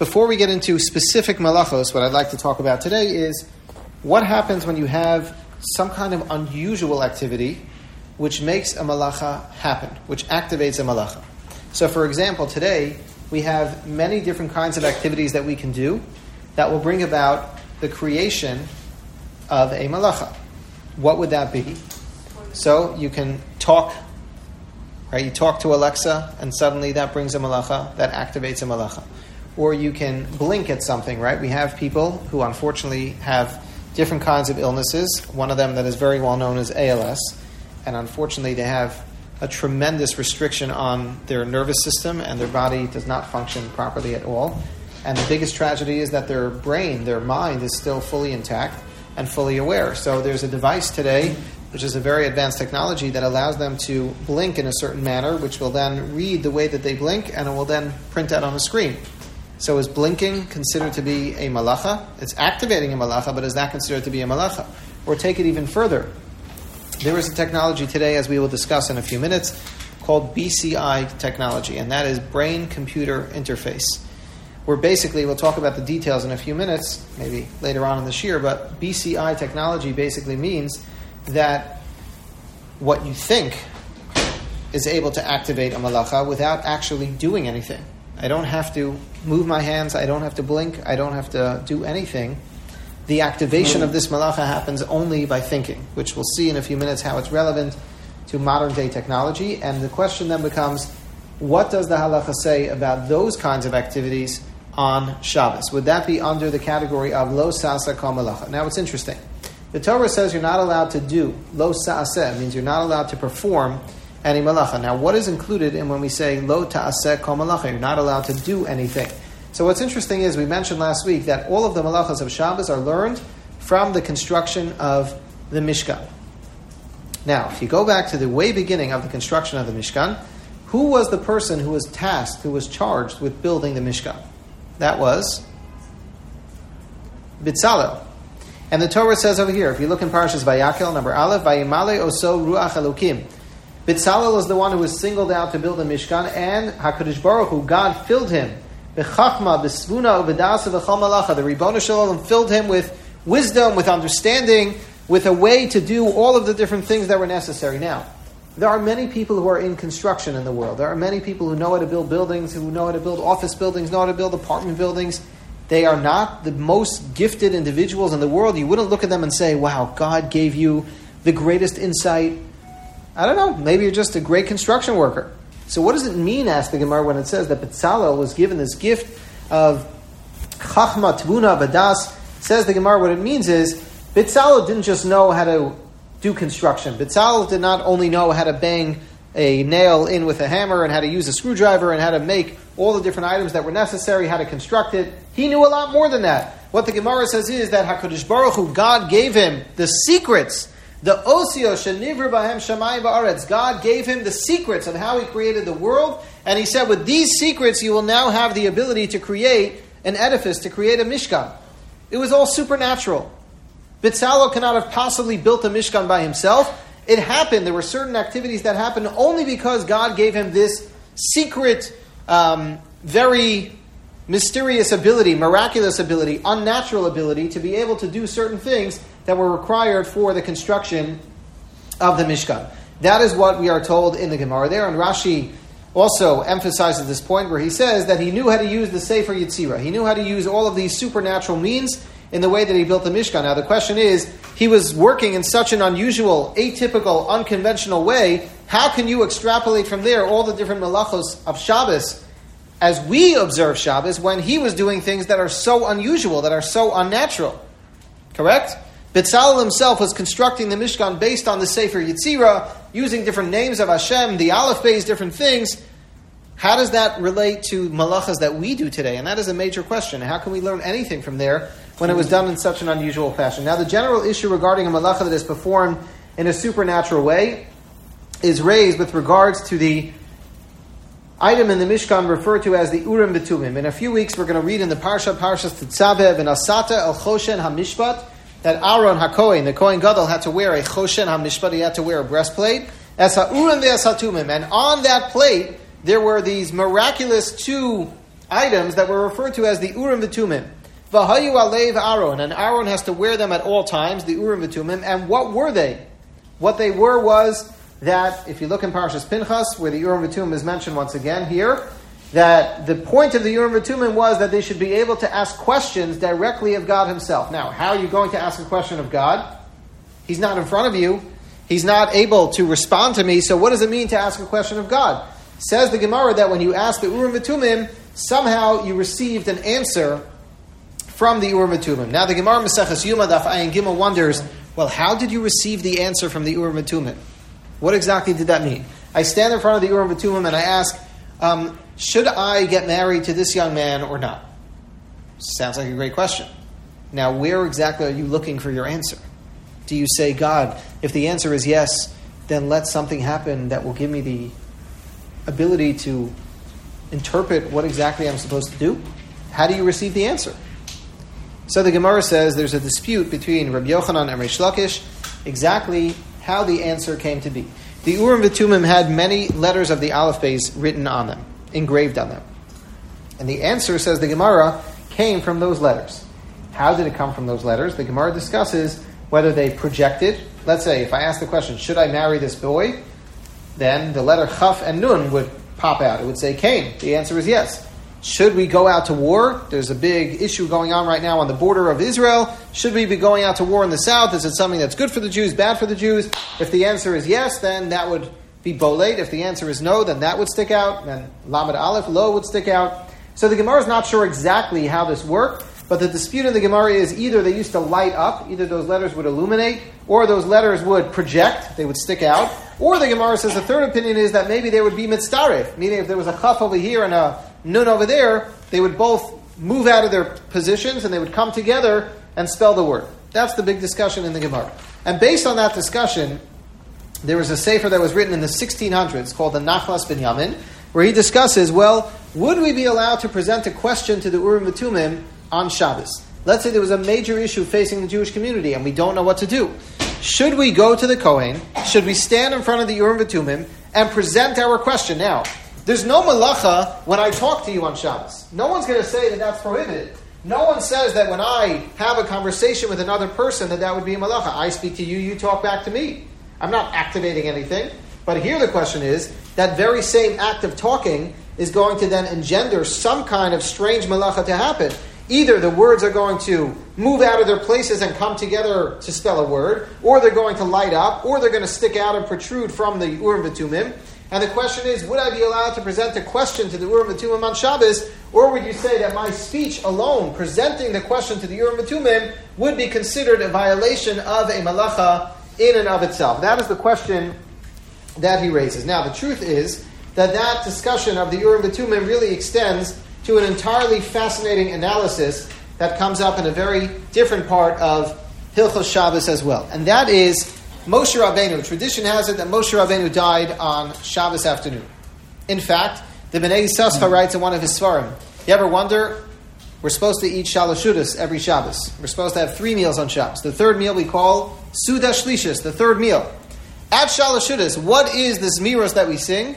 before we get into specific malachos, what I'd like to talk about today is what happens when you have some kind of unusual activity which makes a malacha happen, which activates a malacha. So for example, today we have many different kinds of activities that we can do that will bring about the creation of a malacha. What would that be? So you can talk, right? You talk to Alexa and suddenly that brings a malacha, that activates a malacha. Or you can blink at something, right? We have people who unfortunately have different kinds of illnesses. One of them that is very well known is ALS. And unfortunately they have a tremendous restriction on their nervous system and their body does not function properly at all. And the biggest tragedy is that their brain, their mind is still fully intact and fully aware. So there's a device today, which is a very advanced technology that allows them to blink in a certain manner, which will then read the way that they blink and it will then print out on the screen. So is blinking considered to be a malacha? It's activating a malacha, but is that considered to be a malacha? Or take it even further. There is a technology today, as we will discuss in a few minutes, called BCI technology, and that is brain-computer interface. Where basically, we'll talk about the details in a few minutes, maybe later on in this year, but BCI technology basically means that what you think is able to activate a malacha without actually doing anything. I don't have to move my hands, I don't have to blink, I don't have to do anything. The activation of this malacha happens only by thinking, which we'll see in a few minutes how it's relevant to modern day technology. And the question then becomes, what does the halacha say about those kinds of activities on Shabbos? Would that be under the category of lo sa'aseh kol malacha? Now it's interesting. The Torah says you're not allowed to do lo sa'aseh, means you're not allowed to perform any malacha. Now what is included in when we say lo ta'aseh kol malacha? You're not allowed to do anything. So what's interesting is we mentioned last week that all of the malachas of Shabbos are learned from the construction of the Mishkan. Now, if you go back to the way beginning of the construction of the Mishkan, who was the person who was tasked, who was charged with building the Mishkan? That was Bitzalel. And the Torah says over here, if you look in Parashas Vayakel, number Aleph, Vayimale oso ruach Elokim. Bitzalel is the one who was singled out to build the Mishkan, and HaKadosh Baruch Hu, God filled him B'chachma, b'svuna, u'b'dasa, v'chol malacha. The Ribono Shel Olam filled him with wisdom, with understanding, with a way to do all of the different things that were necessary. Now, there are many people who are in construction in the world. There are many people who know how to build buildings, who know how to build office buildings, know how to build apartment buildings. They are not the most gifted individuals in the world. You wouldn't look at them and say, wow, God gave you the greatest insight. I don't know, maybe you're just a great construction worker. So what does it mean, asks the Gemara, when it says that Bitzalel was given this gift of Chachma, Tvuna, Badas? Says the Gemara, what it means is Bitzalel didn't just know how to do construction. Bitzalel did not only know how to bang a nail in with a hammer and how to use a screwdriver and how to make all the different items that were necessary, how to construct it. He knew a lot more than that. What the Gemara says is that HaKadosh Baruch Hu, God gave him the secrets, the osio shenivru bahem shamayim va'aretz. God gave him the secrets of how he created the world, and he said, with these secrets you will now have the ability to create an edifice, to create a Mishkan. It was all supernatural. Bitzalel cannot have possibly built a Mishkan by himself. It happened. There were certain activities that happened only because God gave him this secret, very mysterious ability, miraculous ability, unnatural ability to be able to do certain things that were required for the construction of the Mishkan. That is what we are told in the Gemara there. And Rashi also emphasizes this point where he says that he knew how to use the Sefer Yetzirah. He knew how to use all of these supernatural means in the way that he built the Mishkan. Now the question is, he was working in such an unusual, atypical, unconventional way. How can you extrapolate from there all the different malachos of Shabbos as we observe Shabbos when he was doing things that are so unusual, that are so unnatural? Correct? Bitzalel himself was constructing the Mishkan based on the Sefer Yetzirah, using different names of Hashem, the Aleph Beis, different things. How does that relate to malachas that we do today? And that is a major question. How can we learn anything from there when it was done in such an unusual fashion? Now, the general issue regarding a malacha that is performed in a supernatural way is raised with regards to the item in the Mishkan referred to as the Urim B'Tumim. In a few weeks, we're going to read in the Parshas Tetzavev and Asata El Choshen HaMishpat that Aaron HaKohen, the Kohen Gadol, had to wear a Choshen HaMishpat. He had to wear a breastplate. As HaUrim ve'as HaTumim. And on that plate, there were these miraculous two items that were referred to as the Urim V'Tumim. V'hayu alev Aaron, and Aaron has to wear them at all times, the Urim V'Tumim. And what were they? What they were was that, if you look in Parashas Pinchas, where the Urim V'Tumim is mentioned once again here, that the point of the Urim V'Tumim was that they should be able to ask questions directly of God himself. Now, how are you going to ask a question of God? He's not in front of you. He's not able to respond to me. So what does it mean to ask a question of God? Says the Gemara that when you ask the Urim V'Tumim, somehow you received an answer from the Urim V'Tumim. Now the Gemara Maseches Yuma Daf Ayin Gimel wonders, well, how did you receive the answer from the Urim V'Tumim? What exactly did that mean? I stand in front of the Urim V'Tumim and I ask, should I get married to this young man or not? Sounds like a great question. Now, where exactly are you looking for your answer? Do you say, God, if the answer is yes, then let something happen that will give me the ability to interpret what exactly I'm supposed to do? How do you receive the answer? So the Gemara says there's a dispute between Rabbi Yochanan and Reish Lakish exactly how the answer came to be. The Urim V'Tumim had many letters of the Aleph Beis written on them, engraved on them. And the answer, says the Gemara, came from those letters. How did it come from those letters? The Gemara discusses whether they projected. Let's say, if I ask the question, should I marry this boy? Then the letter Chaf and Nun would pop out. It would say, Cain. The answer is yes. Should we go out to war? There's a big issue going on right now on the border of Israel. Should we be going out to war in the south? Is it something that's good for the Jews, bad for the Jews? If the answer is yes, then that would be bolate. If the answer is no, then that would stick out. Then Lamed Aleph, Lo would stick out. So the Gemara is not sure exactly how this worked, but the dispute in the Gemara is either they used to light up, either those letters would illuminate, or those letters would project, they would stick out, or the Gemara says the third opinion is that maybe they would be mitzdaref, meaning if there was a chaf over here and a nun over there, they would both move out of their positions and they would come together and spell the word. That's the big discussion in the Gemara. And based on that discussion, there was a sefer that was written in the 1600s called the Nachlas Binyamin, where he discusses, well, would we be allowed to present a question to the Urim V'Tumim on Shabbos? Let's say there was a major issue facing the Jewish community and we don't know what to do. Should we go to the Kohen? Should we stand in front of the Urim V'Tumim and present our question? Now, there's no malacha when I talk to you on Shabbos. No one's going to say that that's prohibited. No one says that when I have a conversation with another person that would be a malacha. I speak to you, you talk back to me. I'm not activating anything. But here the question is, that very same act of talking is going to then engender some kind of strange malacha to happen. Either the words are going to move out of their places and come together to spell a word, or they're going to light up, or they're going to stick out and protrude from the Urim V'Tumim. And the question is, would I be allowed to present a question to the Urim V'Tumim on Shabbos, or would you say that my speech alone, presenting the question to the Urim V'Tumim, would be considered a violation of a malacha in and of itself? That is the question that he raises. Now, the truth is that discussion of the Urim V'Tumim really extends to an entirely fascinating analysis that comes up in a very different part of Hilchos Shabbos as well. And that is Moshe Rabbeinu. Tradition has it that Moshe Rabbeinu died on Shabbos afternoon. In fact, the Bnei Yissaschar writes in one of his Svarim, you ever wonder, we're supposed to eat shalashudas every Shabbos. We're supposed to have 3 meals on Shabbos. The third meal we call Suda Shlishis, the third meal. At shalashudas, what is the Zmiros that we sing?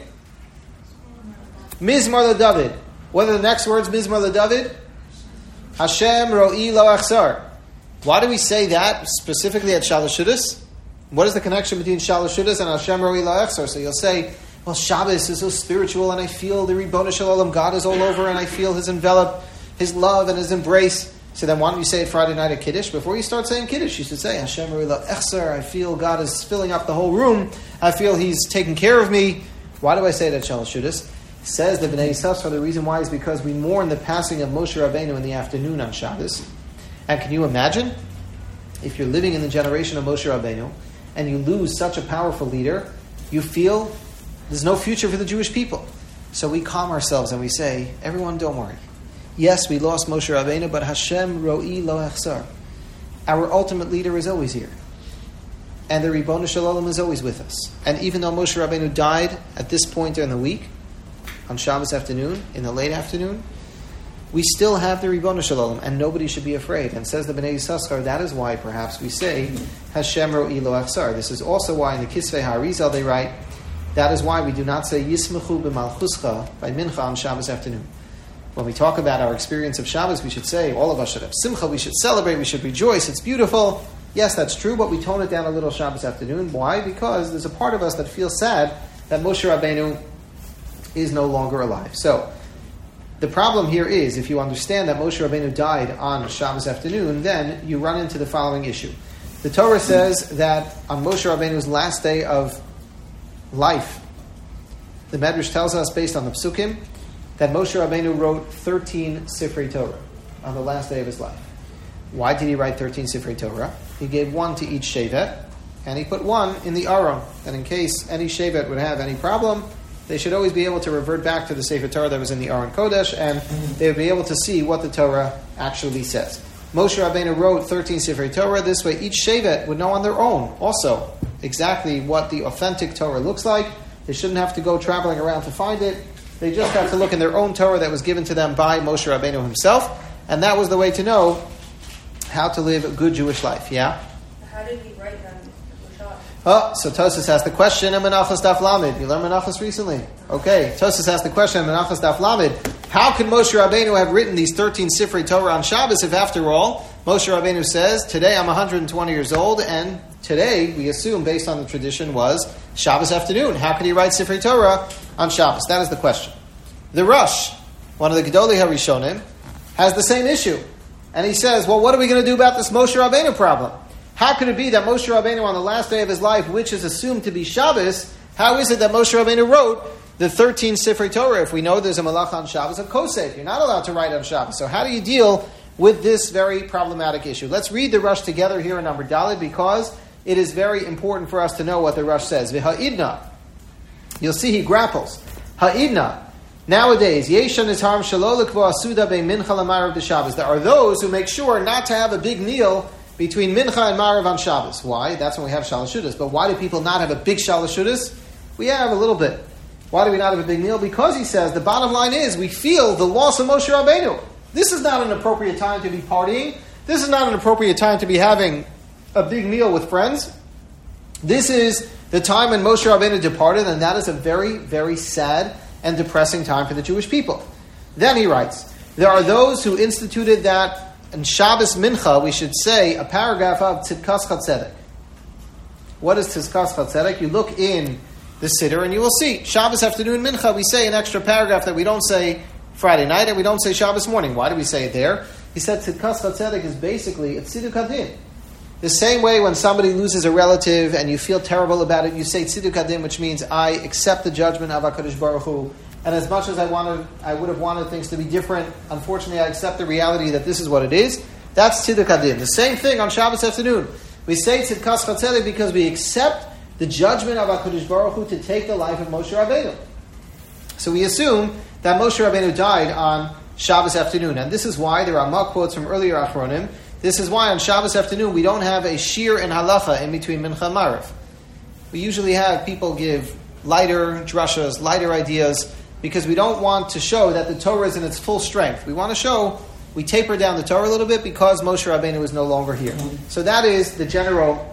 Mizmor LeDavid. What are the next words, Mizmor LeDavid? Hashem ro'i lo achsar. Why do we say that specifically at shalashudas? What is the connection between shalashudas and Hashem ro'i lo achsar? So you'll say, well, Shabbos is so spiritual and I feel the Ribono Shel Olam, God is all over and I feel His envelop, His love and His embrace. So then why don't you say it Friday night at Kiddush? Before you start saying Kiddush, you should say, Hashem ro'i lo achsar. I feel God is filling up the whole room. I feel He's taking care of me. Why do I say it at shalashudas? Says the Bnei Yissaschar, the reason why is because we mourn the passing of Moshe Rabbeinu in the afternoon on Shabbos. And can you imagine if you're living in the generation of Moshe Rabbeinu and you lose such a powerful leader, you feel there's no future for the Jewish people. So we calm ourselves and we say, everyone don't worry. Yes, we lost Moshe Rabbeinu, but Hashem ro'i lo achsar. Our ultimate leader is always here. And the Ribono Shel Olam is always with us. And even though Moshe Rabbeinu died at this point during the week, on Shabbos afternoon, in the late afternoon, we still have the Ribono Shel Olam, and nobody should be afraid. And says the Bnei Yissaschar, that is why perhaps we say Hashem ro'i lo achsar. This is also why in the Kisvei HaArizal they write, that is why we do not say Yismechu b'malchuscha by Mincha on Shabbos afternoon. When we talk about our experience of Shabbos, we should say, all of us should have simcha, we should celebrate, we should rejoice, it's beautiful. Yes, that's true, but we tone it down a little Shabbos afternoon. Why? Because there's a part of us that feels sad that Moshe Rabbeinu is no longer alive. So, the problem here is, if you understand that Moshe Rabbeinu died on Shabbos afternoon, then you run into the following issue. The Torah says that on Moshe Rabbeinu's last day of life, the Medrash tells us, based on the Psukim, that Moshe Rabbeinu wrote 13 Sifrei Torah on the last day of his life. Why did he write 13 Sifrei Torah? He gave one to each Shevet, and he put one in the Aron. And in case any Shevet would have any problem, they should always be able to revert back to the Sefer Torah that was in the Aron Kodesh, and they would be able to see what the Torah actually says. Moshe Rabbeinu wrote 13 Sifrei Torah. This way each Shevet would know on their own also exactly what the authentic Torah looks like. They shouldn't have to go traveling around to find it. They just have to look in their own Torah that was given to them by Moshe Rabbeinu himself, and that was the way to know how to live a good Jewish life. Yeah? How did he write them? So Tosfos asked the question in Menachos Daf Lamed. You learned Menachos recently? Okay. Tosfos asked the question in Menachos Daf Lamed. How could Moshe Rabbeinu have written these 13 Sifrei Torah on Shabbos if, after all, Moshe Rabbeinu says, today I'm 120 years old, and today, we assume, based on the tradition, was Shabbos afternoon. How could he write Sifrei Torah on Shabbos? That is the question. The Rosh, one of the Gedolei HaRishonim, has the same issue. And he says, well, what are we going to do about this Moshe Rabbeinu problem? How could it be that Moshe Rabbeinu, on the last day of his life, which is assumed to be Shabbos, how is it that Moshe Rabbeinu wrote the 13 Sifrei Torah if we know there's a Malach on Shabbos of Kosef? You're not allowed to write on Shabbos. So how do you deal with this very problematic issue? Let's read the Rosh together here in number Daled, because it is very important for us to know what the Rosh says. V'ha'idna. You'll see he grapples. Ha'idna. Nowadays, Yeshan is harm shelo lekvo asuda be mincha l'marav b'Shabbos. There are those who make sure not to have a big meal between mincha and marav on Shabbos. Why? That's when we have shalashudas. But why do people not have a big shalashudas? We have a little bit. Why do we not have a big meal? Because he says the bottom line is we feel the loss of Moshe Rabbeinu. This is not an appropriate time to be partying. This is not an appropriate time to be having a big meal with friends. This is the time when Moshe Rabbeinu departed, and that is a very, very sad and depressing time for the Jewish people. Then he writes, there are those who instituted that in Shabbos Mincha we should say a paragraph of Tzidkas Chatzedek. What is Tzidkas Chatzedek? You look in the Siddur and you will see Shabbos afternoon Mincha we say an extra paragraph that we don't say Friday night and we don't say Shabbos morning. Why do we say it there? He said Tzidkas Chatzedek is basically a Tziduk Hadin. The same way when somebody loses a relative and you feel terrible about it, you say Tziduk Hadin, which means I accept the judgment of HaKadosh Baruch Hu. And as much as I would have wanted things to be different, unfortunately I accept the reality that this is what it is. That's Tziduk Hadin. The same thing on Shabbos afternoon. We say Tzidkas Chatzedek because we accept the judgment of HaKadosh Baruch Hu to take the life of Moshe Rabbeinu. So we assume that Moshe Rabbeinu died on Shabbos afternoon. And this is why there are Ramah quotes from earlier Achronim. This is why on Shabbos afternoon we don't have a shir and halacha in between Mincha and Marav. We usually have people give lighter drashas, lighter ideas, because we don't want to show that the Torah is in its full strength. We want to show we taper down the Torah a little bit because Moshe Rabbeinu is no longer here. So that is the general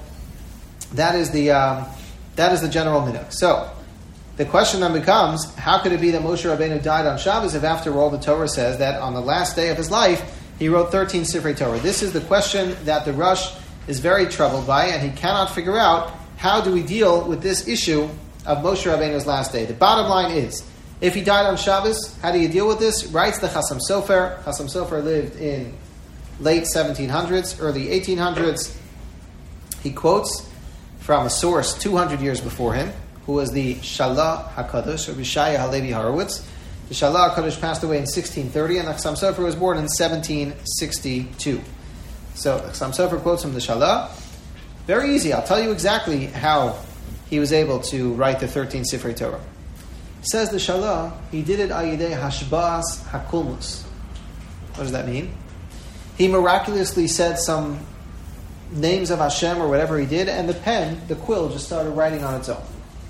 general minhag. So the question then becomes, how could it be that Moshe Rabbeinu died on Shabbos if after all the Torah says that on the last day of his life he wrote 13 Sifrei Torah? This is the question that the Rosh is very troubled by, and he cannot figure out how do we deal with this issue of Moshe Rabbeinu's last day. The bottom line is, if he died on Shabbos, how do you deal with this? Writes the Chasam Sofer. Chasam Sofer lived in late 1700s, early 1800s. He quotes from a source 200 years before him, who was the Shalah HaKadosh, or Bishaya Halevi Horowitz. The Shalah HaKadosh passed away in 1630, and the Chasam Sofer was born in 1762. So the Chasam Sofer quotes from the Shalah. Very easy. I'll tell you exactly how he was able to write the 13 Sifrei Torah. Says the Shalah, he did it ayidei hashbas hakulmus. What does that mean? He miraculously said some names of Hashem or whatever he did, and the pen, the quill, just started writing on its own.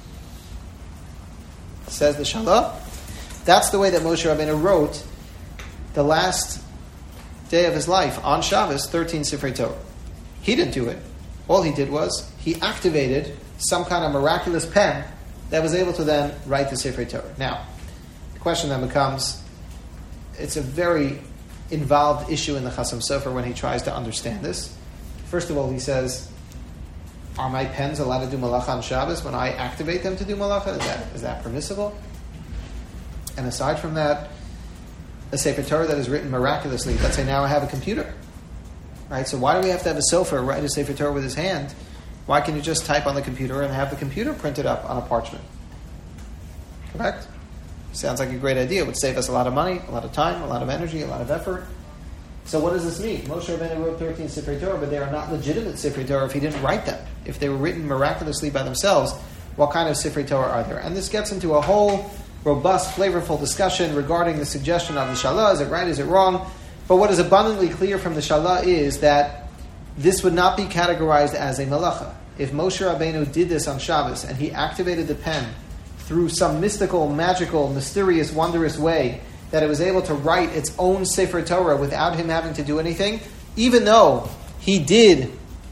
Says the Shalah, that's the way that Moshe Rabbeinu wrote the last day of his life on Shabbos, 13 Sifrei Torah. He didn't do it. All he did was he activated some kind of miraculous pen that was able to then write the Sifrei Torah. Now, the question then becomes, it's a very involved issue in the Chasam Sofer when he tries to understand this. First of all, he says, are my pens allowed to do malacha on Shabbos when I activate them to do malacha? Is that permissible? And aside from that, a Sefer Torah that is written miraculously, let's say now I have a computer, right? So why do we have to have a sofer write a Sefer Torah with his hand? Why can't you just type on the computer and have the computer printed up on a parchment? Correct? Sounds like a great idea. It would save us a lot of money, a lot of time, a lot of energy, a lot of effort. So what does this mean? Moshe Rabbeinu wrote 13 Sifrei Torah, but they are not legitimate Sifrei Torah if he didn't write them. If they were written miraculously by themselves, what kind of Sifrei Torah are there? And this gets into a whole robust, flavorful discussion regarding the suggestion of the Shalah. Is it right? Is it wrong? But what is abundantly clear from the Shalah is that this would not be categorized as a malacha. If Moshe Rabbeinu did this on Shabbos and he activated the pen through some mystical, magical, mysterious, wondrous way, that it was able to write its own Sefer Torah without him having to do anything, even though he did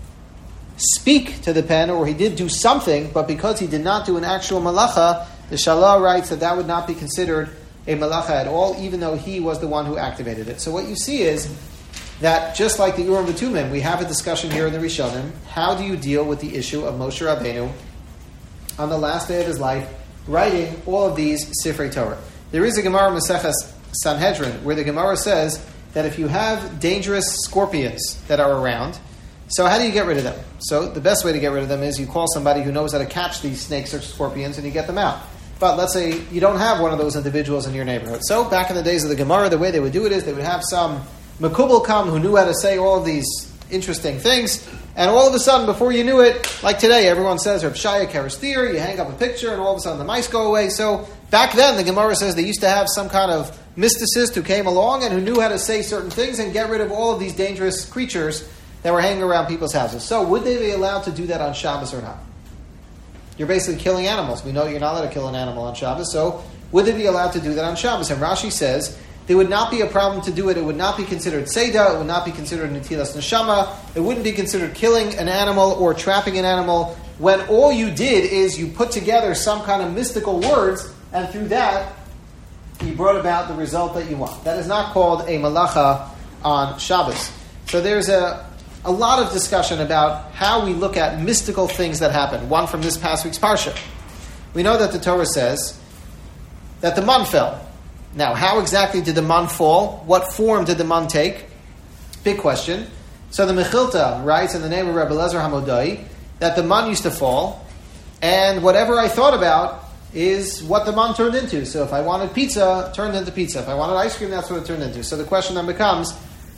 speak to the pen or he did do something, but because he did not do an actual malacha, the Shalah writes that would not be considered a malacha at all, even though he was the one who activated it. So what you see is that just like the Urim V'Tumim, we have a discussion here in the Rishonim. How do you deal with the issue of Moshe Rabbeinu on the last day of his life writing all of these Sifrei Torah? There is a Gemara Maseches Sanhedrin where the Gemara says that if you have dangerous scorpions that are around, so how do you get rid of them? So the best way to get rid of them is you call somebody who knows how to catch these snakes or scorpions and you get them out. But let's say you don't have one of those individuals in your neighborhood. So back in the days of the Gemara, the way they would do it is they would have some Mekubal come who knew how to say all of these interesting things, and all of a sudden, before you knew it, like today, everyone says Reb Shaya Karastir, you hang up a picture, and all of a sudden the mice go away. So back then, the Gemara says they used to have some kind of mysticist who came along and who knew how to say certain things and get rid of all of these dangerous creatures that were hanging around people's houses. So would they be allowed to do that on Shabbos or not? You're basically killing animals. We know you're not allowed to kill an animal on Shabbos, so would they be allowed to do that on Shabbos? And Rashi says there would not be a problem to do it. It would not be considered Seidah. It would not be considered Netilas Neshama. It wouldn't be considered killing an animal or trapping an animal when all you did is you put together some kind of mystical words, and through that you brought about the result that you want. That is not called a malacha on Shabbos. So there's a lot of discussion about how we look at mystical things that happen. One from this past week's Parsha. We know that the Torah says that the man fell. Now, how exactly did the man fall? What form did the man take? Big question. So the Mechilta writes in the name of Rebbe Lezer Hamodai that the man used to fall, and whatever I thought about is what the man turned into. So if I wanted pizza, it turned into pizza. If I wanted ice cream, that's what it turned into. So the question then becomes,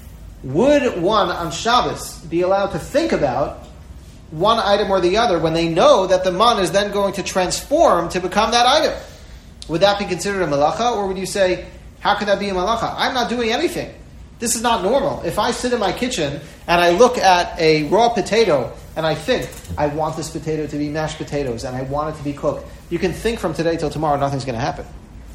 would one on Shabbos be allowed to think about one item or the other when they know that the man is then going to transform to become that item? Would that be considered a malacha, or would you say, how could that be a malacha? I'm not doing anything. This is not normal. If I sit in my kitchen and I look at a raw potato and I think, I want this potato to be mashed potatoes and I want it to be cooked, you can think from today till tomorrow nothing's going to happen.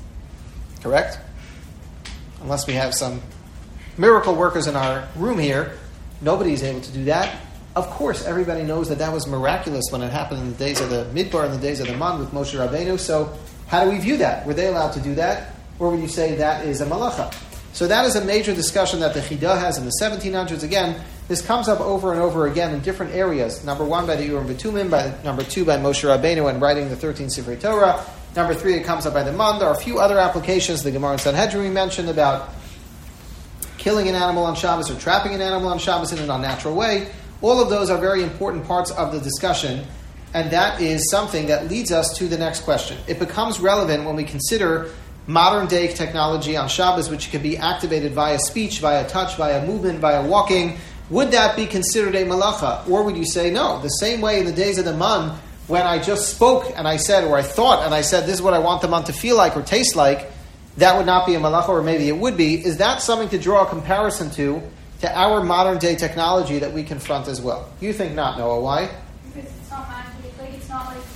Correct? Unless we have some miracle workers in our room here, nobody's able to do that. Of course, everybody knows that was miraculous when it happened in the days of the Midbar, in the days of the Man with Moshe Rabbeinu. So how do we view that? Were they allowed to do that? Or would you say that is a malacha? So that is a major discussion that the Chidah has in the 1700s. Again, this comes up over and over again in different areas. Number one, by the Urim V'Tumim. Number two, by Moshe Rabbeinu and writing the 13 Sifrei Torah. Number three, it comes up by the Man. There are a few other applications. The Gemara in Sanhedrin we mentioned about killing an animal on Shabbos or trapping an animal on Shabbos in an unnatural way. All of those are very important parts of the discussion, and that is something that leads us to the next question. It becomes relevant when we consider modern-day technology on Shabbos, which can be activated via speech, via touch, via movement, via walking. Would that be considered a malacha? Or would you say, no, the same way in the days of the Man, when I just spoke and I said, or I thought and I said, this is what I want the Man to feel like or taste like, that would not be a malacha, or maybe it would be. Is that something to draw a comparison to our modern-day technology that we confront as well? You think not, Noah. Why? Because it's not magic. It's not like...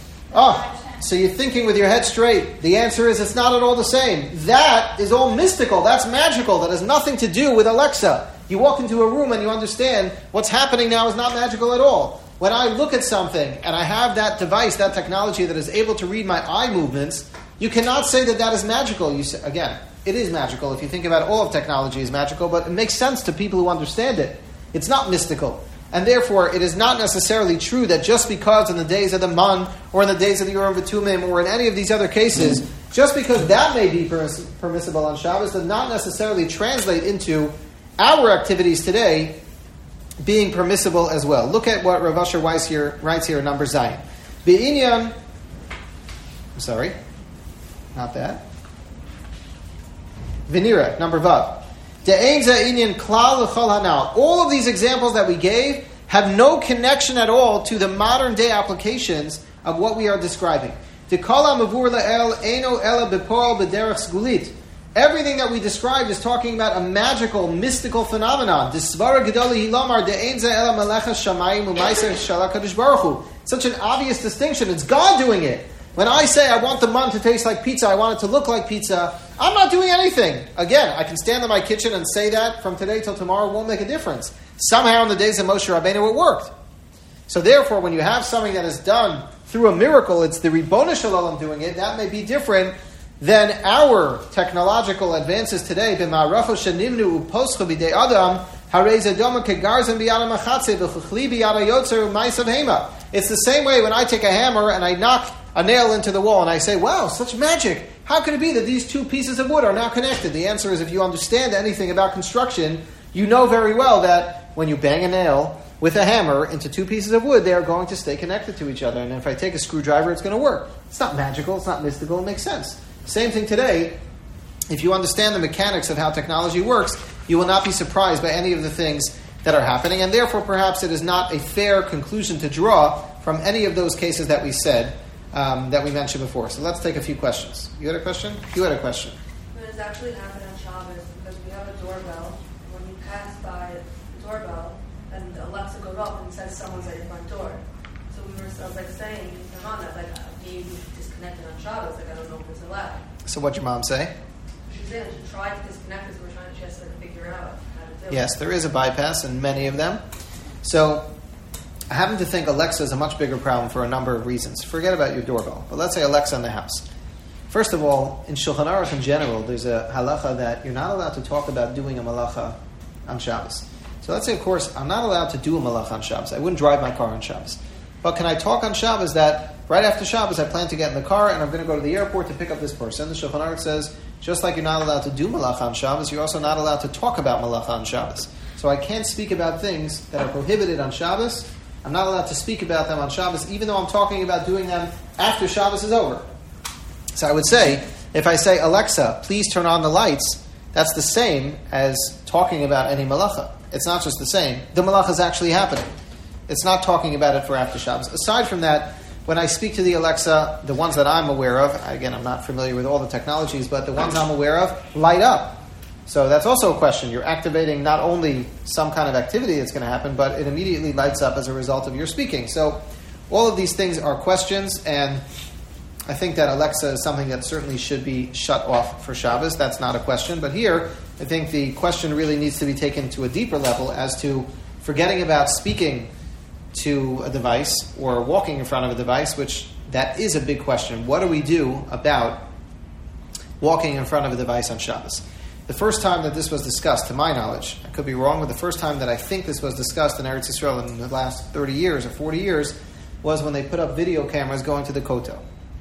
So you're thinking with your head straight. The answer is it's not at all the same. That is all mystical. That's magical. That has nothing to do with Alexa. You walk into a room and you understand what's happening now is not magical at all. When I look at something and I have that device, that technology that is able to read my eye movements, you cannot say that is magical. You say, again, it is magical. If you think about all of technology is magical, but it makes sense to people who understand it. It's not mystical. And therefore, it is not necessarily true that just because in the days of the Man, or in the days of the Urim V'Tumim, or in any of these other cases, just because that may be permissible on Shabbos, does not necessarily translate into our activities today being permissible as well. Look at what Rav Asher Weiss writes here in number Zayin. Be'inyan, sorry, not that. Venira, number Vav. De'ein za'inyan klal l'chol hanal. All of these examples that we gave have no connection at all to the modern day applications of what we are describing. De'kol ha'mavur la'el eino ela b'po'al b'derech sgulit. Everything that we described is talking about a magical, mystical phenomenon. Such an obvious distinction. It's God doing it. When I say I want the man to taste like pizza, I want it to look like pizza, I'm not doing anything. Again, I can stand in my kitchen and say that from today till tomorrow, it won't make a difference. Somehow in the days of Moshe Rabbeinu it worked. So therefore, when you have something that is done through a miracle, it's the Ribono Shel Olam doing it, that may be different than our technological advances today. It's the same way when I take a hammer and I knock a nail into the wall and I say, wow, such magic. How could it be that these two pieces of wood are now connected? The answer is, if you understand anything about construction, you know very well that when you bang a nail with a hammer into two pieces of wood, they are going to stay connected to each other. And if I take a screwdriver, it's going to work. It's not magical, it's not mystical, it makes sense. Same thing today. If you understand the mechanics of how technology works, you will not be surprised by any of the things that are happening, and therefore perhaps it is not a fair conclusion to draw from any of those cases that we said, that we mentioned before. So let's take a few questions. You had a question? You had a question. When it's actually happened on Shabbos, because we have a doorbell, when you pass by the doorbell, and Alexa goes off and says someone's at your front door. So we were saying, on that, maybe disconnected on Shabbos, I don't know if it's allowed. So what'd your mom say? She said she tried to disconnect us, we're trying to just figure out how to do it. Yes, there is a bypass in many of them. So I happen to think Alexa is a much bigger problem for a number of reasons. Forget about your doorbell, but let's say Alexa in the house. First of all, in Shulchan Aruch in general, there's a halacha that you're not allowed to talk about doing a malacha on Shabbos. So let's say, of course, I'm not allowed to do a malacha on Shabbos. I wouldn't drive my car on Shabbos. But can I talk on Shabbos that right after Shabbos I plan to get in the car and I'm going to go to the airport to pick up this person? The Shulchan Aruch says, just like you're not allowed to do malacha on Shabbos, you're also not allowed to talk about malacha on Shabbos. So I can't speak about things that are prohibited on Shabbos. I'm not allowed to speak about them on Shabbos, even though I'm talking about doing them after Shabbos is over. So I would say, if I say, Alexa, please turn on the lights, that's the same as talking about any malacha. It's not just the same. The malacha is actually happening. It's not talking about it for after Shabbos. Aside from that, when I speak to the Alexa, the ones that I'm aware of, again, I'm not familiar with all the technologies, but the ones I'm aware of light up. So that's also a question. You're activating not only some kind of activity that's going to happen, but it immediately lights up as a result of your speaking. So all of these things are questions, and I think that Alexa is something that certainly should be shut off for Shabbos. That's not a question. But here, I think the question really needs to be taken to a deeper level as to forgetting about speaking to a device or walking in front of a device, which that is a big question. What do we do about walking in front of a device on Shabbos? The first time that this was discussed, to my knowledge, I could be wrong, but the first time that I think this was discussed in Eretz Yisrael in the last 30 years or 40 years was when they put up video cameras going to the Kotel.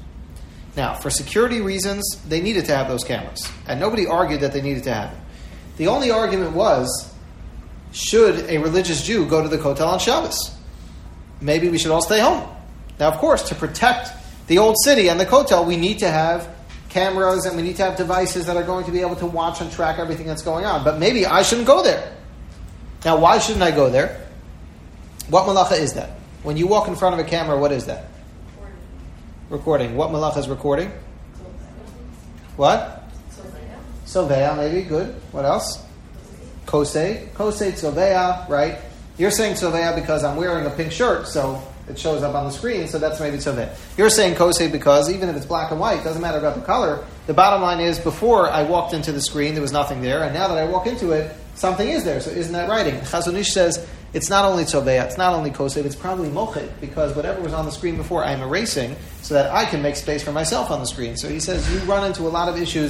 Now, for security reasons, they needed to have those cameras, and nobody argued that they needed to have it. The only argument was, should a religious Jew go to the Kotel on Shabbos? Maybe we should all stay home. Now, of course, to protect the old city and the Kotel, we need to have cameras and we need to have devices that are going to be able to watch and track everything that's going on. But maybe I shouldn't go there. Now, why shouldn't I go there? What malacha is that? When you walk in front of a camera, what is that? Recording. What malacha is recording? What? Soveya, maybe. Good. What else? Kosei. Kosei, Soveya, right? You're saying Soveya because I'm wearing a pink shirt, so it shows up on the screen, so that's maybe Soveya. You're saying Kosei because even if it's black and white, it doesn't matter about the color. The bottom line is, before I walked into the screen, there was nothing there, and now that I walk into it, something is there. So isn't that writing? Chazon Ish says, it's not only Soveya, it's not only Kosei, it's probably Mochet, because whatever was on the screen before, I'm erasing so that I can make space for myself on the screen. So he says, you run into a lot of issues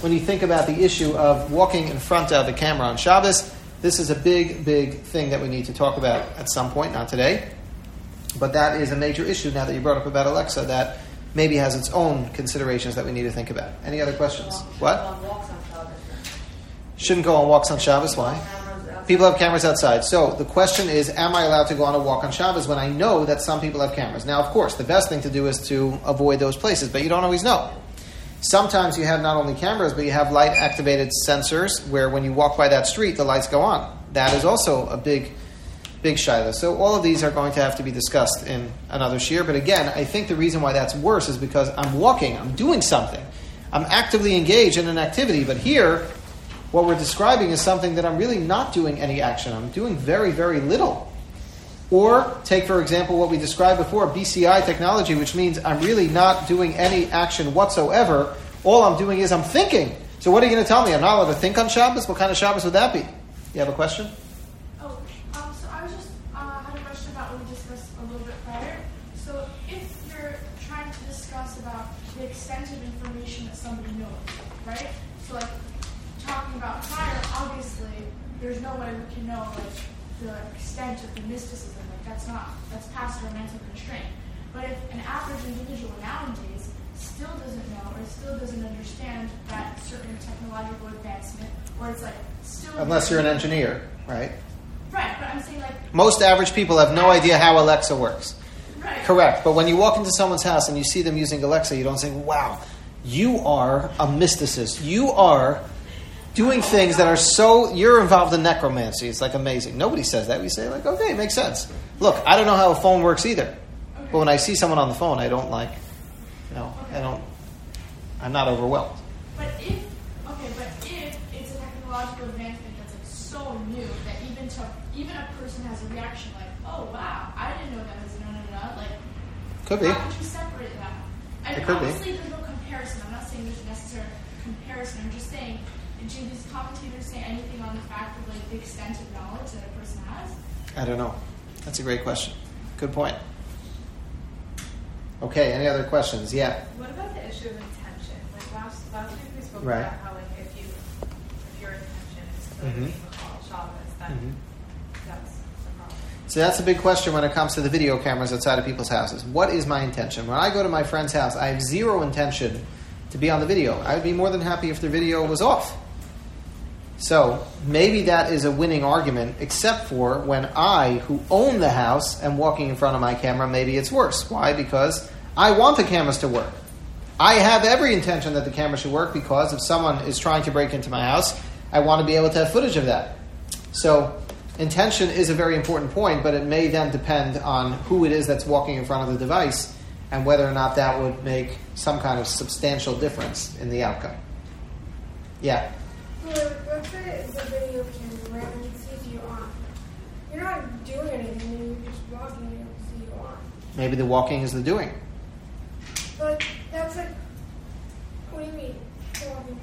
when you think about the issue of walking in front of the camera on Shabbos. This is a big, big thing that we need to talk about at some point, not today. But that is a major issue now that you brought up about Alexa that maybe has its own considerations that we need to think about. Any other questions? What? Shouldn't go on walks on Shabbos. Why? People have cameras outside. So the question is, am I allowed to go on a walk on Shabbos when I know that some people have cameras? Now, of course, the best thing to do is to avoid those places, but you don't always know. Sometimes you have not only cameras, but you have light-activated sensors where when you walk by that street, the lights go on. That is also a big shaila. So all of these are going to have to be discussed in another shiur. But again, I think the reason why that's worse is because I'm walking, I'm doing something. I'm actively engaged in an activity, but here, what we're describing is something that I'm really not doing any action. I'm doing very, very little. Or take, for example, what we described before, BCI technology, which means I'm really not doing any action whatsoever. All I'm doing is I'm thinking. So what are you going to tell me? I'm not allowed to think on Shabbos? What kind of Shabbos would that be? You have a question? So I was just had a question about what we discussed a little bit prior. So if you're trying to discuss about the extent of information that somebody knows, right? So like talking about fire, obviously there's no way we can know like the extent of the mysticism. Like that's past our mental constraint. But if an average individual nowadays still doesn't know or still doesn't understand that certain technological advancement, or it's like still Unless you're an engineer, right? Right, but I'm saying like Most average people have no idea how Alexa works. right. Correct. But when you walk into someone's house and you see them using Alexa, you don't say, wow, you are a mysticist. You are doing things that are you're involved in necromancy. It's like amazing. Nobody says that. We say like, okay, it makes sense. Look, I don't know how a phone works either. Okay. But when I see someone on the phone, I don't I'm not overwhelmed. But if it's a technological advancement that's like so new that even a person has a reaction like, oh wow, I didn't know that was like Could be. how would you separate that? And It could be. obviously there's no comparison. I'm not saying there's a necessary comparison. I'm just saying, do these commentators say anything on the fact of like the extent of knowledge that a person has? I don't know. That's a great question. Good point. Okay, any other questions? Yeah. What about the issue of intention? Like last week we spoke Right. about how like if your intention is to Mhm. make a call Shabbos, then that's the problem. So that's a big question when it comes to the video cameras outside of people's houses. What is my intention? When I go to my friend's house, I have zero intention to be on the video. I would be more than happy if the video was off. So maybe that is a winning argument, except for when I, who own the house, am walking in front of my camera, maybe it's worse. Why? Because I want the cameras to work. I have every intention that the camera should work because if someone is trying to break into my house, I want to be able to have footage of that. So intention is a very important point, but it may then depend on who it is that's walking in front of the device and whether or not that would make some kind of substantial difference in the outcome. Yeah. Let's say the video camera randomly sees you on. You're not doing anything, you're just walking and you don't see you on. Maybe the walking is the doing. But that's like, what do you mean? Walking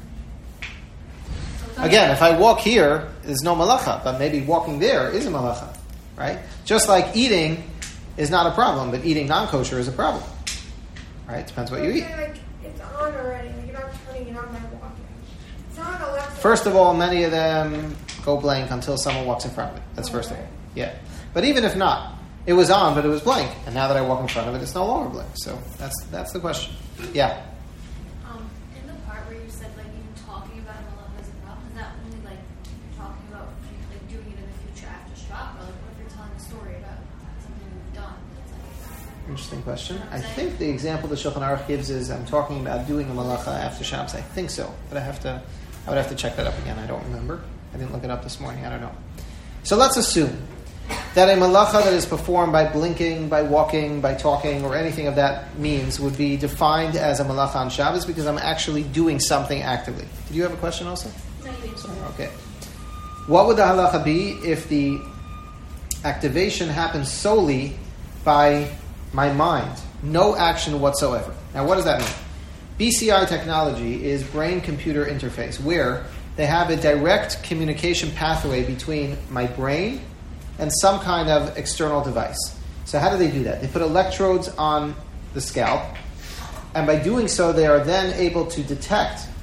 is the Again, if I walk here, there's no malacha, but maybe walking there is a malacha, right? Just like eating is not a problem, but eating non-kosher is a problem, right? Depends what you eat. Like, it's on already, like you're not turning it on by walking. It's not like Alexa. First of all, many of them go blank until someone walks in front of it. That's first of all. Yeah. But even if not, it was on, but it was blank. And now that I walk in front of it, it's no longer blank. So that's the question. Yeah. In the part where you said like you talking about a malacha as a problem, is that only like you're talking about like doing it in the future after Shabbat, or like what if you're telling a story about something you've done? That's like, Interesting question. I think the example the Shulchan Aruch gives is I'm talking about doing a malacha after Shabbos. I think so, but I would have to check that up again. I don't remember. I didn't look it up this morning. I don't know. So let's assume that a malacha that is performed by blinking, by walking, by talking, or anything of that means would be defined as a malacha on Shabbos because I'm actually doing something actively. Did you have a question also? no, you didn't. Okay. What would the halacha be if the activation happens solely by my mind? No action whatsoever. Now, what does that mean? BCI technology is brain-computer interface, where they have a direct communication pathway between my brain and some kind of external device. So how do they do that? They put electrodes on the scalp, and by doing so, they are then able to detect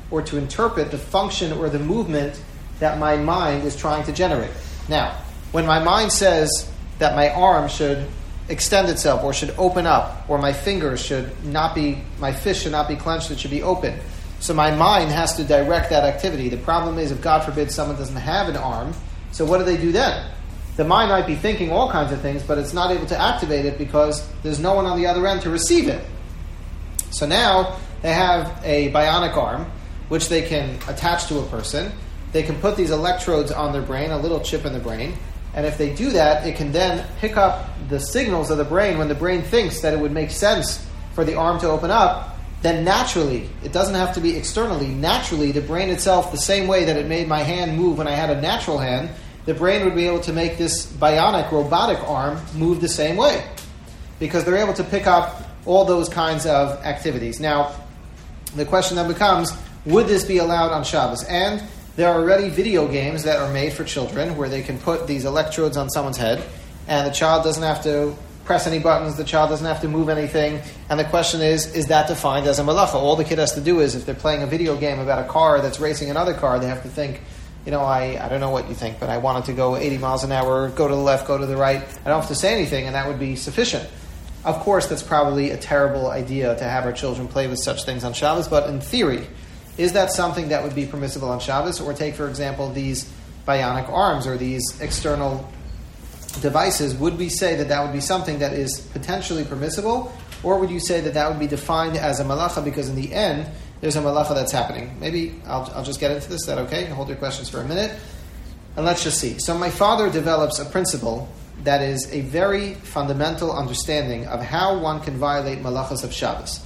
or to interpret the function or the movement that my mind is trying to generate. Now, when my mind says that my arm should extend itself or should open up, or my fingers should not be, my fist should not be clenched, it should be open. So my mind has to direct that activity. The problem is, if God forbid someone doesn't have an arm, so what do they do then? The mind might be thinking all kinds of things, but it's not able to activate it because there's no one on the other end to receive it. So now they have a bionic arm, which they can attach to a person. They can put these electrodes on their brain, a little chip in the brain, and if they do that, it can then pick up the signals of the brain when the brain thinks that it would make sense for the arm to open up. Then naturally, it doesn't have to be externally, naturally the brain itself, the same way that it made my hand move when I had a natural hand, the brain would be able to make this bionic, robotic arm move the same way. Because they're able to pick up all those kinds of activities. Now, the question then becomes, would this be allowed on Shabbos? And there are already video games that are made for children where they can put these electrodes on someone's head, and the child doesn't have to press any buttons, the child doesn't have to move anything, and the question is that defined as a malacha? All the kid has to do is, if they're playing a video game about a car that's racing another car, they have to think, I don't know what you think, but I wanted to go 80 miles an hour, go to the left, go to the right. I don't have to say anything, and that would be sufficient. Of course, that's probably a terrible idea to have our children play with such things on Shabbos, but in theory, is that something that would be permissible on Shabbos? Or take, for example, these bionic arms or these external devices. Would we say that that would be something that is potentially permissible? Or would you say that that would be defined as a malacha because in the end, there's a malacha that's happening? Maybe I'll just get into this. Is that okay? Hold your questions for a minute. And let's just see. So my father develops a principle that is a very fundamental understanding of how one can violate malachas of Shabbos.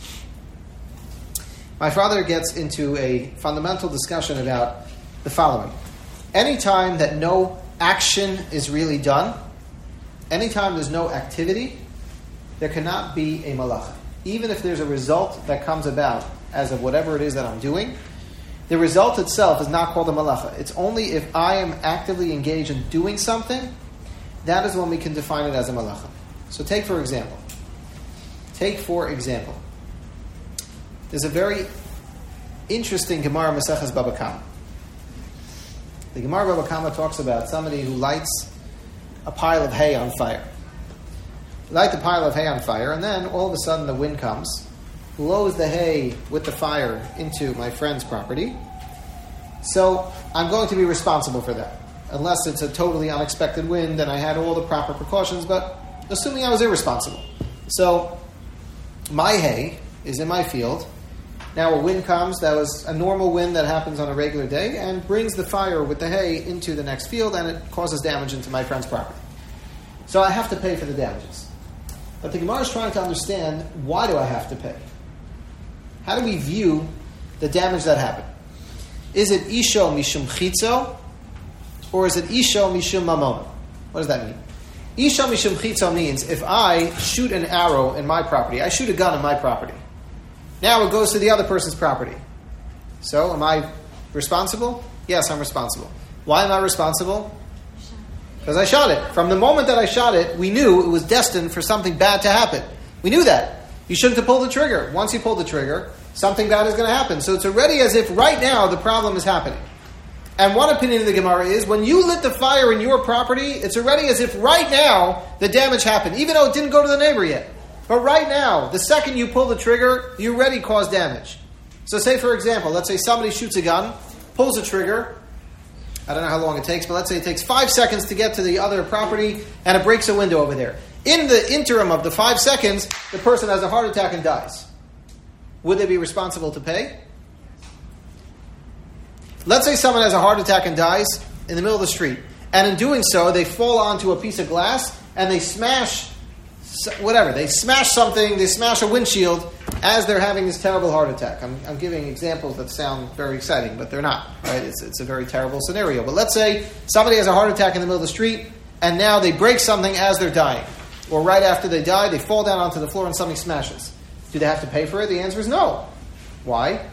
My father gets into a fundamental discussion about the following. Anytime that no action is really done, anytime there's no activity, there cannot be a malacha. Even if there's a result that comes about as of whatever it is that I'm doing, the result itself is not called a malacha. It's only if I am actively engaged in doing something, that is when we can define it as a malacha. So take for example, there's a very interesting Gemara Maseches Baba Kama. The Gemara Baba Kama talks about somebody who lights a pile of hay on fire. Light the pile of hay on fire, and then all of a sudden the wind comes, blows the hay with the fire into my friend's property. So I'm going to be responsible for that, unless it's a totally unexpected wind and I had all the proper precautions, but assuming I was irresponsible. So my hay is in my field. Now a wind comes, that was a normal wind that happens on a regular day, and brings the fire with the hay into the next field, and it causes damage into my friend's property. So I have to pay for the damages. But the Gemara is trying to understand, why do I have to pay? How do we view the damage that happened? Is it isho mishum chitzo, or is it isho mishum mamon? What does that mean? Isho mishum chitzo means if I shoot an arrow in my property, I shoot a gun in my property. Now it goes to the other person's property. So am I responsible? Yes, I'm responsible. Why am I responsible? Because I shot it. From the moment that I shot it, we knew it was destined for something bad to happen. We knew that. You shouldn't have pulled the trigger. Once you pull the trigger, something bad is going to happen. So it's already as if right now the problem is happening. And one opinion of the Gemara is, when you lit the fire in your property, it's already as if right now the damage happened, even though it didn't go to the neighbor yet. But right now, the second you pull the trigger, you already caused damage. So say, for example, let's say somebody shoots a gun, pulls the trigger. I don't know how long it takes, but let's say it takes 5 seconds to get to the other property, and it breaks a window over there. In the interim of the 5 seconds, the person has a heart attack and dies. Would they be responsible to pay? Let's say someone has a heart attack and dies in the middle of the street. And in doing so, they fall onto a piece of glass, and they smash whatever. They smash something, they smash a windshield as they're having this terrible heart attack. I'm giving examples that sound very exciting, but they're not. Right? It's a very terrible scenario. But let's say somebody has a heart attack in the middle of the street, and now they break something as they're dying. Or right after they die, they fall down onto the floor and something smashes. Do they have to pay for it? The answer is no. Why?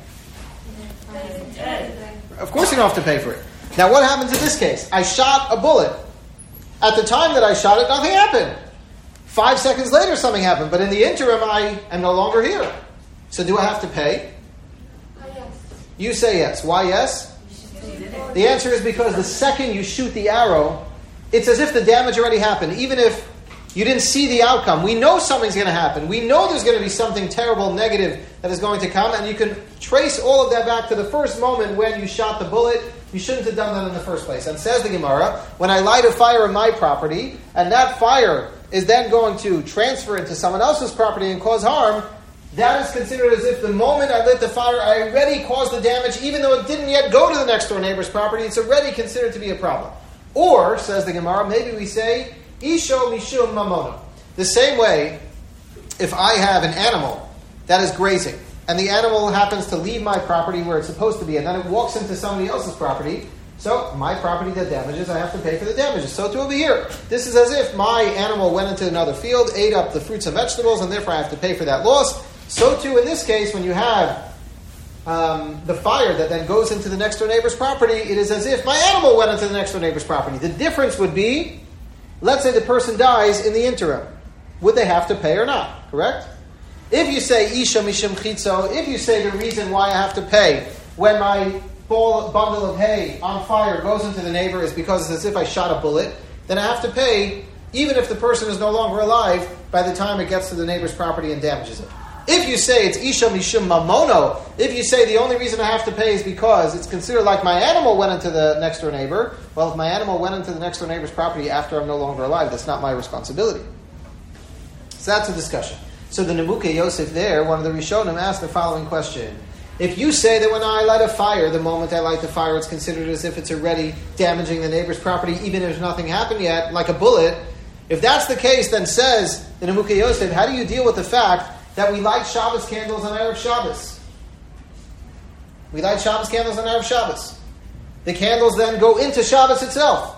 Of course you don't have to pay for it. Now what happens in this case? I shot a bullet. At the time that I shot it, nothing happened. 5 seconds later, something happened. But in the interim, I am no longer here. So do I have to pay? Yes. You say yes. Why yes? The answer is because the second you shoot the arrow, it's as if the damage already happened. Even if you didn't see the outcome, we know something's going to happen. We know there's going to be something terrible, negative that is going to come, and you can trace all of that back to the first moment when you shot the bullet. You shouldn't have done that in the first place. And says the Gemara, when I light a fire in my property, and that fire is then going to transfer into someone else's property and cause harm, that is considered as if the moment I lit the fire, I already caused the damage, even though it didn't yet go to the next door neighbor's property. It's already considered to be a problem. Or, says the Gemara, maybe we say, Isho mishum mamono. The same way, if I have an animal that is grazing, and the animal happens to leave my property where it's supposed to be, and then it walks into somebody else's property, so my property that damages, I have to pay for the damages. So too over here. This is as if my animal went into another field, ate up the fruits and vegetables, and therefore I have to pay for that loss. So too in this case, when you have the fire that then goes into the next door neighbor's property, it is as if my animal went into the next door neighbor's property. The difference would be, let's say the person dies in the interim. Would they have to pay or not? Correct? If you say Isha Mishim Chitzo, if you say the reason why I have to pay when my bundle of hay on fire goes into the neighbor is because it's as if I shot a bullet, then I have to pay even if the person is no longer alive by the time it gets to the neighbor's property and damages it. If you say it's Isha Mishum Mamono, if you say the only reason I have to pay is because it's considered like my animal went into the next door neighbor, well, if my animal went into the next door neighbor's property after I'm no longer alive, that's not my responsibility. So that's a discussion. So the Nemuke Yosef there, one of the Rishonim, asked the following question. If you say that when I light a fire, the moment I light the fire, it's considered as if it's already damaging the neighbor's property, even if nothing happened yet, like a bullet, if that's the case, then says the Nemuke Yosef, how do you deal with the fact that we light Shabbos candles on Erev Shabbos? We light Shabbos candles on Erev Shabbos. The candles then go into Shabbos itself.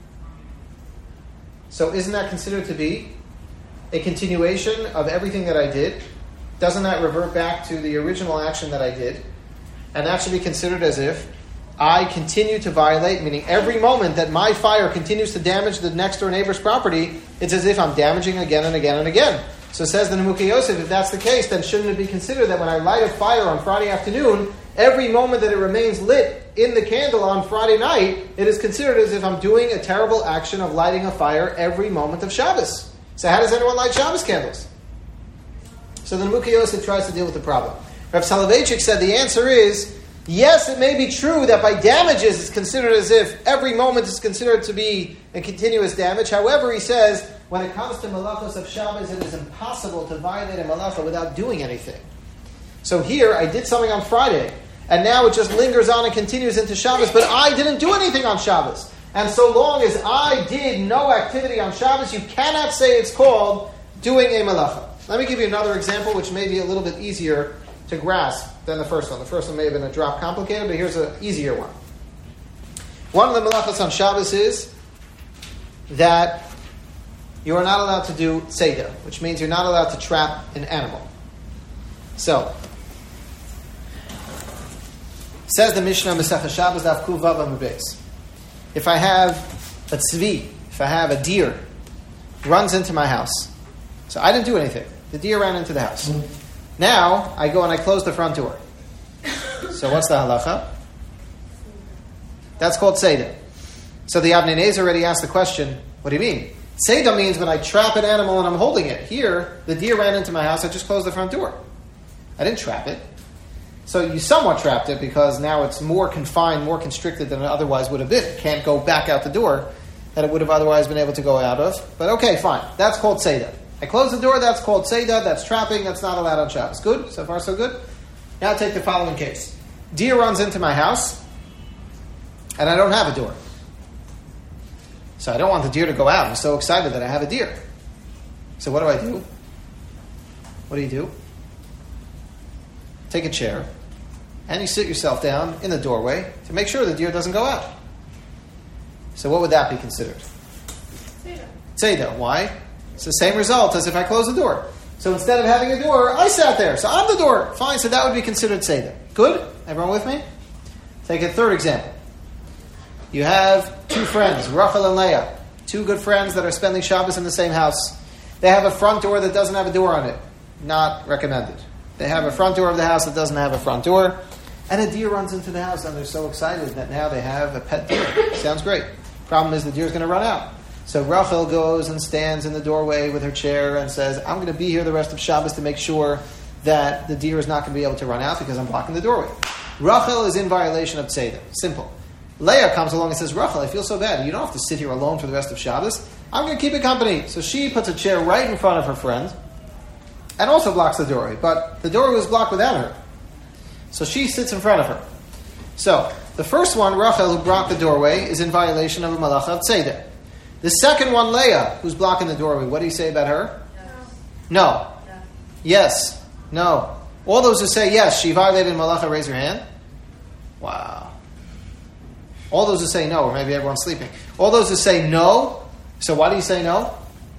So isn't that considered to be a continuation of everything that I did? Doesn't that revert back to the original action that I did? And that should be considered as if I continue to violate, meaning every moment that my fire continues to damage the next door neighbor's property, it's as if I'm damaging again and again and again. So says the Nemuke Yosef, if that's the case, then shouldn't it be considered that when I light a fire on Friday afternoon, every moment that it remains lit in the candle on Friday night, it is considered as if I'm doing a terrible action of lighting a fire every moment of Shabbos. So how does anyone light Shabbos candles? So the Nemuke Yosef tries to deal with the problem. Rav Soloveitchik said the answer is, yes, it may be true that by damages it's considered as if every moment is considered to be a continuous damage. However, he says, when it comes to malachos of Shabbos, it is impossible to violate a malacha without doing anything. So here, I did something on Friday, and now it just lingers on and continues into Shabbos, but I didn't do anything on Shabbos. And so long as I did no activity on Shabbos, you cannot say it's called doing a malacha. Let me give you another example, which may be a little bit easier to grasp than the first one. The first one may have been a drop complicated, but here's an easier one. One of the malachas on Shabbos is that you are not allowed to do tzeda, which means you're not allowed to trap an animal. So, says the Mishnah, Masechah Shabbos, Daf Kuv Vav Amud Beis. If I have a tzvi, if I have a deer, runs into my house. So I didn't do anything. The deer ran into the house. Now, I go and I close the front door. So what's the halacha? That's called tzeda. So the Avnei Nezer already asked the question, what do you mean? Tzeda means when I trap an animal and I'm holding it. Here, the deer ran into my house, I just closed the front door. I didn't trap it. So you somewhat trapped it because now it's more confined, more constricted than it otherwise would have been. It can't go back out the door that it would have otherwise been able to go out of. But okay, fine. That's called tzeda. I close the door, that's called tzeda, that's trapping, that's not allowed on Shabbos. Good? So far so good? Now take the following case. Deer runs into my house, and I don't have a door. So I don't want the deer to go out. I'm so excited that I have a deer. So what do? What do you do? Take a chair, and you sit yourself down in the doorway to make sure the deer doesn't go out. So what would that be considered? Tzeda. Why? It's the same result as if I close the door. So instead of having a door, I sat there. So I'm the door. Fine, so that would be considered tzeda. Good? Everyone with me? Take a third example. You have two friends, Rachel and Leah. Two good friends that are spending Shabbos in the same house. They have a front door that doesn't have a door on it. Not recommended. They have a front door of the house that doesn't have a front door. And a deer runs into the house, and they're so excited that now they have a pet deer. Sounds great. Problem is the deer's going to run out. So Rachel goes and stands in the doorway with her chair and says, I'm going to be here the rest of Shabbos to make sure that the deer is not going to be able to run out because I'm blocking the doorway. Rachel is in violation of Tzeidah. Simple. Leah comes along and says, Rachel, I feel so bad. You don't have to sit here alone for the rest of Shabbos. I'm going to keep it company. So she puts a chair right in front of her friend and also blocks the doorway. But the doorway was blocked without her. So she sits in front of her. So the first one, Rachel, who blocked the doorway, is in violation of a malacha of tzeidah. The second one, Leah, who's blocking the doorway, what do you say about her? No. Yes. No. All those who say yes, she violated malacha, raise your hand. Wow. All those who say no, or maybe everyone's sleeping. All those who say no, so why do you say no?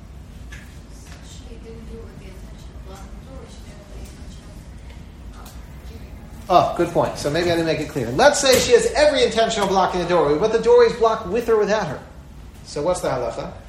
She didn't do it with the intention of blocking the door. She did it with the intention of giving her. Oh, good point. So maybe I didn't make it clear. Let's say she has every intention of blocking the doorway, but the doorway is blocked with or without her. So what's the halacha? What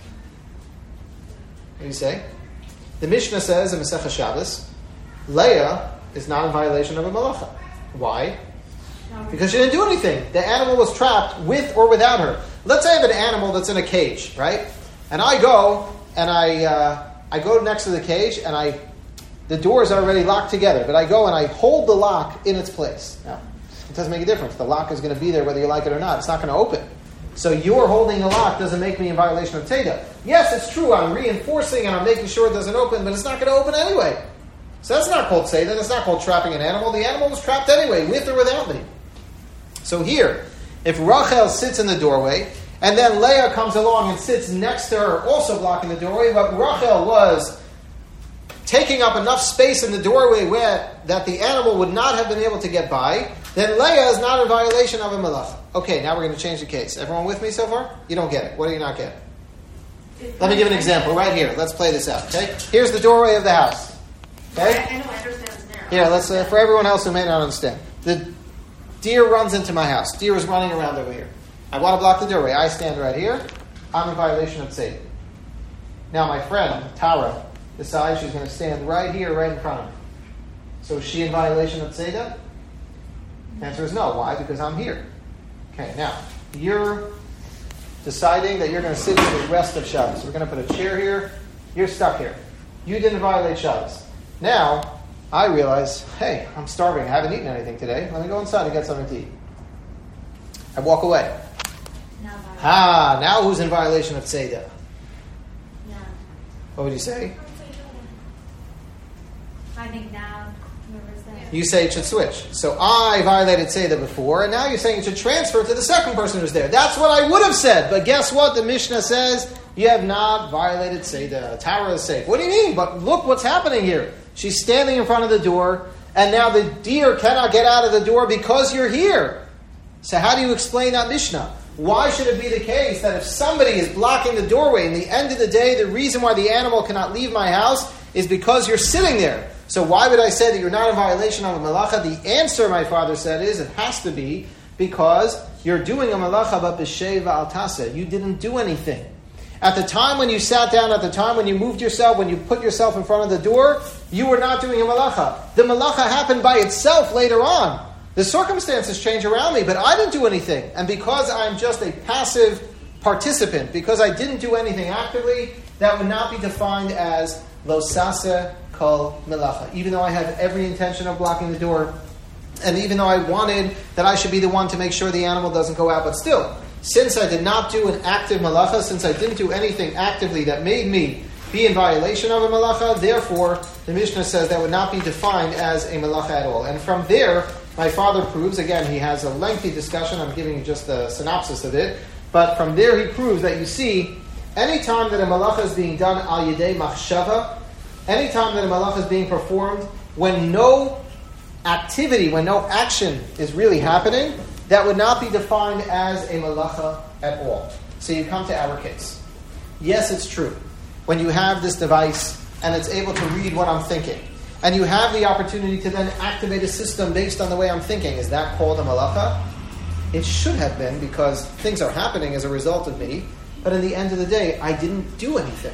do you say? The Mishnah says in Masechah Shabbos, Leah is not in violation of a malacha. Why? Because she didn't do anything. The animal was trapped with or without her. Let's say I have an animal that's in a cage, right? And I go and I go next to the cage and the doors are already locked together, but I go and I hold the lock in its place. Now, it doesn't make a difference. The lock is going to be there whether you like it or not. It's not going to open. So your holding the lock doesn't make me in violation of Tzeidah. Yes, it's true. I'm reinforcing and I'm making sure it doesn't open, but it's not going to open anyway. So that's not called Tzeidah. That's not called trapping an animal. The animal was trapped anyway, with or without me. So here, if Rachel sits in the doorway, and then Leah comes along and sits next to her, also blocking the doorway, but Rachel was taking up enough space in the doorway that the animal would not have been able to get by, then Leah is not in violation of a malacha. Okay, now we're going to change the case. Everyone with me so far? You don't get it. What do you not get? Let me give an example right here. Let's play this out. Okay, here's the doorway of the house. Okay, I know, I understand it's narrow. yeah. Let's for everyone else who may not understand. The deer runs into my house. Deer is running around over here. I want to block the doorway. I stand right here. I'm in violation of Tzeidah. Now my friend Tara decides she's going to stand right here, right in front of me. So is she in violation of Tzeidah? The answer is no. Why? Because I'm here. Okay, now, you're deciding that you're going to sit here the rest of Shabbos. We're going to put a chair here. You're stuck here. You didn't violate Shabbos. Now, I realize, hey, I'm starving. I haven't eaten anything today. Let me go inside and get something to eat. I walk away. Now who's in violation of Tzeidah? No. What would you say? I think now, whoever's there. You say it should switch. So I violated Tzeidah before, and now you're saying it should transfer to the second person who's there. That's what I would have said. But guess what? The Mishnah says you have not violated Tzeidah. Tara is safe. What do you mean? But look what's happening here. She's standing in front of the door, and now the deer cannot get out of the door because you're here. So how do you explain that Mishnah? Why should it be the case that if somebody is blocking the doorway, in the end of the day, the reason why the animal cannot leave my house is because you're sitting there? So why would I say that you're not in violation of a malacha? The answer, my father said, is it has to be because you're doing a malacha but b'shei v'al taseh. You didn't do anything. At the time when you sat down, at the time when you moved yourself, when you put yourself in front of the door, you were not doing a malacha. The malacha happened by itself later on. The circumstances change around me, but I didn't do anything. And because I'm just a passive participant, because I didn't do anything actively, that would not be defined as lo saseh kol melacha. Even though I have every intention of blocking the door, and even though I wanted that I should be the one to make sure the animal doesn't go out, but still, since I did not do an active malacha, since I didn't do anything actively that made me be in violation of a malacha, therefore, the Mishnah says that would not be defined as a malacha at all. And from there, my father proves, again, he has a lengthy discussion, I'm giving you just a synopsis of it, but from there he proves that you see, anytime that a malacha is being done al yedei machshava, anytime that a malacha is being performed, when no activity, when no action is really happening, that would not be defined as a malacha at all. So you come to our case. Yes, it's true. When you have this device and it's able to read what I'm thinking, and you have the opportunity to then activate a system based on the way I'm thinking, is that called a malacha? It should have been, because things are happening as a result of me, but in the end of the day, I didn't do anything.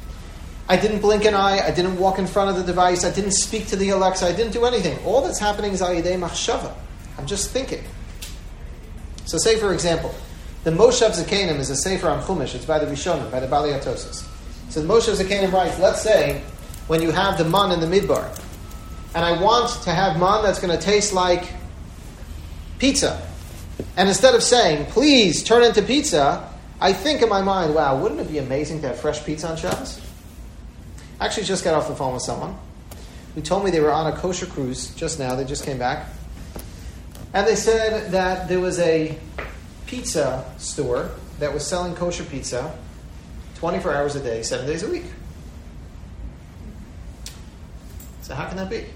I didn't blink an eye, I didn't walk in front of the device, I didn't speak to the Alexa, I didn't do anything. All that's happening is al yedei machshava. I'm just thinking. So say, for example, the Moshav Zekanim is a sefer on Chumash. It's by the Rishonim, by the Balei Atosos. So the Moshav Zekanim writes, let's say, when you have the man in the midbar, and I want to have man that's going to taste like pizza. And instead of saying, please turn into pizza, I think in my mind, wow, wouldn't it be amazing to have fresh pizza on Shabbos? I actually just got off the phone with someone who told me they were on a kosher cruise just now. They just came back. And they said that there was a pizza store that was selling kosher pizza 24 hours a day, 7 days a week. So how can that be?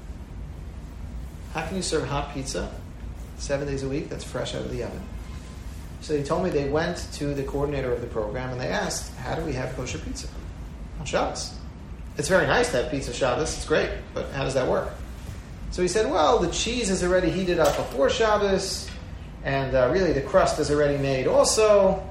How can you serve hot pizza 7 days a week that's fresh out of the oven? So they told me they went to the coordinator of the program and they asked, how do we have kosher pizza on Shabbos? It's very nice to have pizza Shabbos, it's great, but how does that work? So he said, well, the cheese is already heated up before Shabbos, and really the crust is already made also,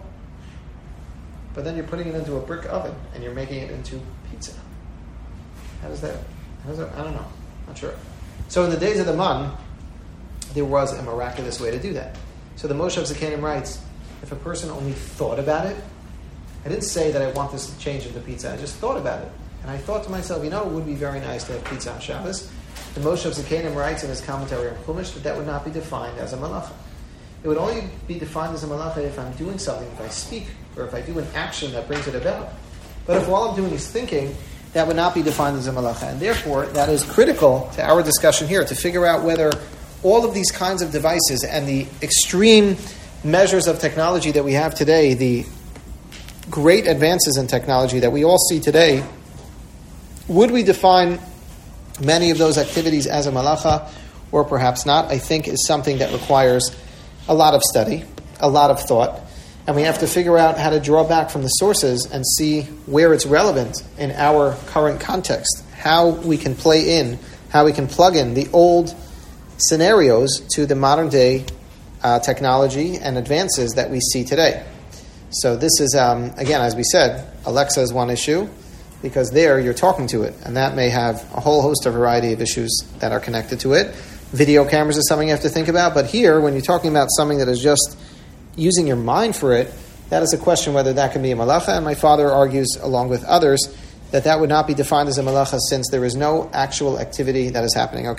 but then you're putting it into a brick oven and you're making it into pizza. How does that, I don't know, not sure. So in the days of the man, there was a miraculous way to do that. So the Moshav Zekanim writes, if a person only thought about it, I didn't say that I want this to change into pizza, I just thought about it. And I thought to myself, it would be very nice to have pizza on Shabbos. The Moshav Zekanim writes in his commentary on Chumash that would not be defined as a malacha. It would only be defined as a malacha if I'm doing something, if I speak, or if I do an action that brings it about. But if all I'm doing is thinking, that would not be defined as a malacha. And therefore, that is critical to our discussion here, to figure out whether all of these kinds of devices and the extreme measures of technology that we have today, the great advances in technology that we all see today, would we define many of those activities as a malacha, or perhaps not? I think is something that requires a lot of study, a lot of thought, and we have to figure out how to draw back from the sources and see where it's relevant in our current context, how we can play in, how we can plug in the old scenarios to the modern day technology and advances that we see today. So this is, again, as we said, Alexa is one issue, because there you're talking to it, and that may have a whole host of variety of issues that are connected to it. Video cameras is something you have to think about, but here, when you're talking about something that is just using your mind for it, that is a question whether that can be a malacha, and my father argues, along with others, that would not be defined as a malacha since there is no actual activity that is happening. Okay.